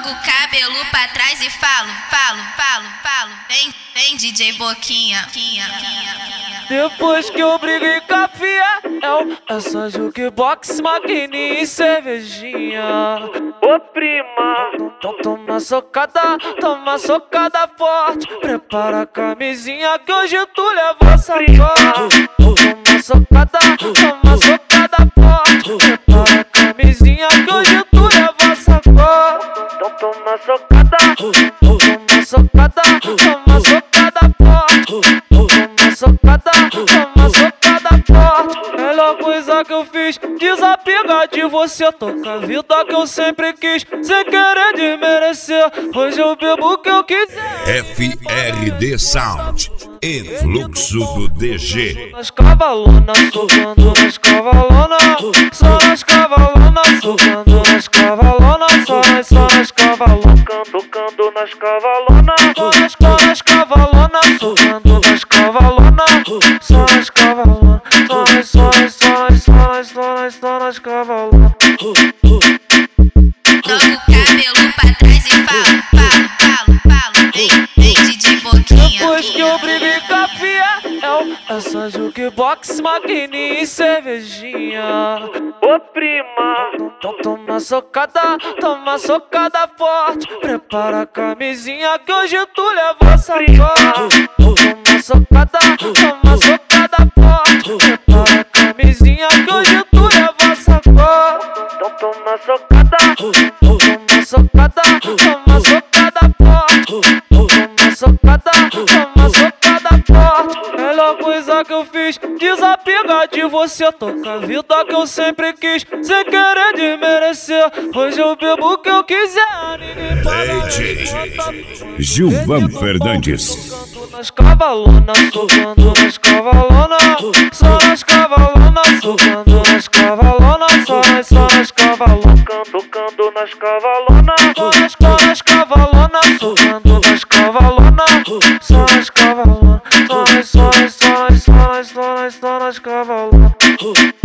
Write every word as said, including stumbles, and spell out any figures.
Jogo o cabelo pra trás e falo, falo, falo, falo. Vem, vem D J Boquinha. Depois que eu briguei com a Fiel, é só jukebox, maquininha e cervejinha. Ô prima, então toma socada, toma socada forte. Prepara a camisinha que hoje tu leva sacode. Toma socada, toma socada forte. Prepara a camisinha que hoje tu leva sacode. Então toma socada, toma socada, toma socada forte. Toma socada, toma socada forte. Melhor coisa que eu fiz, desapegar de você. Toca a vida que eu sempre quis, sem querer desmerecer. Hoje eu bebo o que eu quiser. F R D Sound e Fluxo do D G. Nas cavalonas, sugando nas cavalonas. Só nas cavalonas, sugando nas cavalonas. Só nas, só nas cavalonas, tocando nas cavalonas. Só nas, só nas cavalonas, sugando nas cavalonas. Só nas cavalonas, só nas, só nas, só nas, só nas, só nas, só nas cavalonas. Jogo o cabelo pra trás e falo, falo, falo, falo. Vem, vem D J Boquinha. Depois que eu briguei com a Fiel, é só jukebox, maquininha e cervejinha. Ô prima, então toma socada, toma socada forte. Prepara a camisinha que hoje tu leva sacode. Toma socada, toma socada forte. Prepara a camisinha que hoje tu leva sacode. Então toma socada, toma socada, toma socada forte. Toma socada, toma socada forte. Melhor coisa que eu fiz, desapegar de você. Toca a vida que eu sempre quis, sem querer desmerecer. Hoje eu bebo o que eu quiser. Ninguém D J Gilvan Fernandes. Nas cavalonas, sugando nas cavalonas. Só nas cavalonas, sugando nas cavalonas. Só nas, só nas cavalonas, tocando nas cavalonas. Só nas, só nas cavalonas, sugando nas cavalonas. Só nas cavalonas, só nas, só nas, só nas, só nas, só nas, só nas cavalonas.